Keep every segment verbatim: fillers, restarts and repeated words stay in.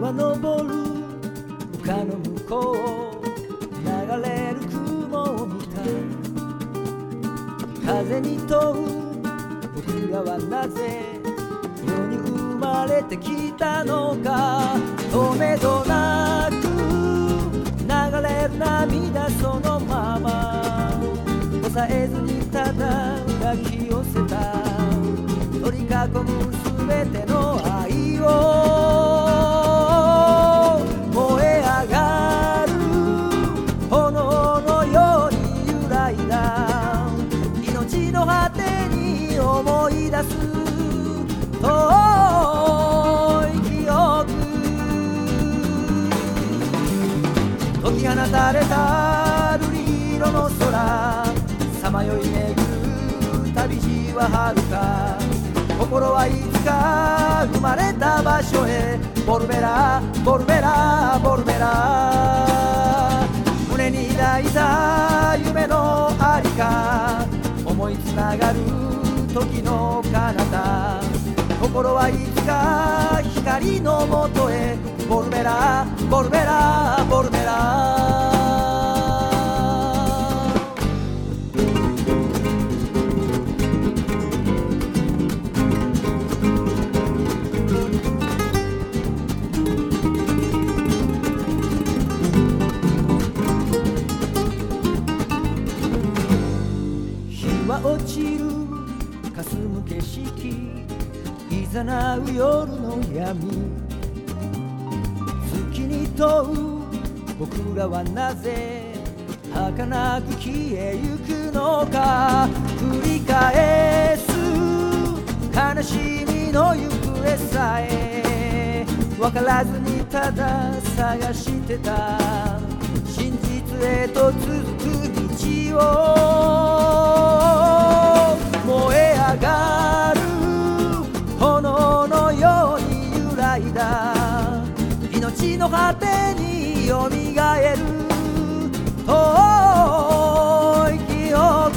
は昇る丘の向こう流れる雲を見た。風に問う僕らはなぜ世に生まれてきたのか。止めどなく流れる涙そのまま抑えずにただ抱き寄せた。取り囲むすべての愛を燃え上がる炎のように揺らいだ。命の果てに思い出す遠い記憶。解き放たれた瑠璃色の空さまよい巡る旅路は遥か。心はいつか生まれた場所へボルベラボルベラボルベラ。胸に抱いた夢のありか思いつながる時の彼方。心はいつか光のもとへボルベラボルベラボルベラ。落ちる霞む景色いざなう夜の闇。月に問う僕らはなぜ儚く消えゆくのか。繰り返す悲しみの行方さえ分からずにただ探してた。真実へと続く道を燃え上がる炎のように揺らいだ。命の果てによみがえる遠い記憶。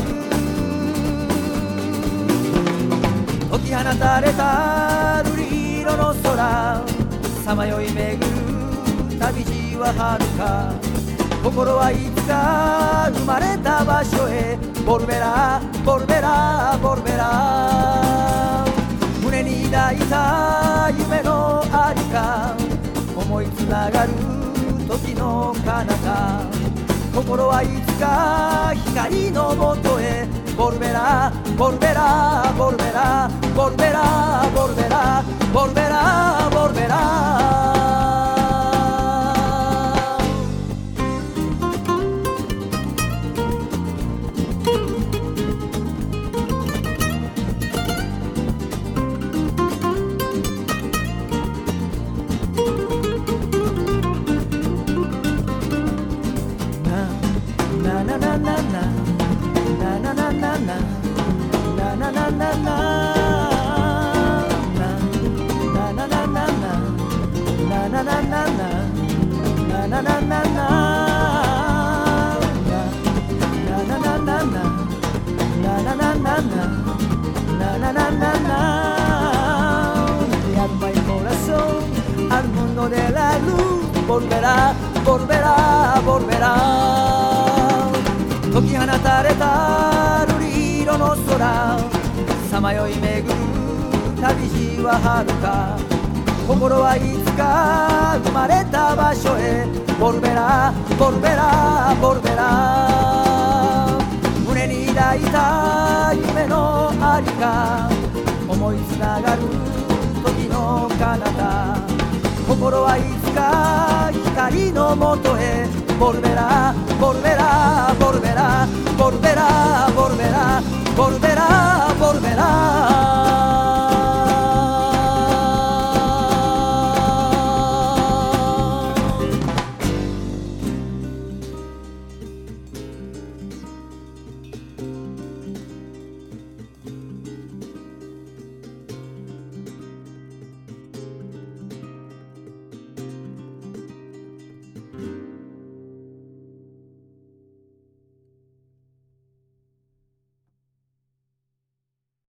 解き放たれた瑠璃色の空さまよい巡る旅路は遥か。心はいつか生まれた場所へボルベラボルベラボルベラ。胸に抱いた夢のありか思いつながる時の彼方。心はいつか光のもとへボルベラボルベラボルベラボルベラボルベラボルベラボルベラ。Al mundo de la luz volverá, volverá, volverá。解き放たれた瑠璃色の空さまよい巡る旅路は遥か。心はいつか生まれた場所へボルベラボルベラボルベラ。胸に抱いた夢のありか思いつながる時の彼方。心はいつか光のもとへボルベラボルベラボルベラボルベラボルベラボルベラボルベラ。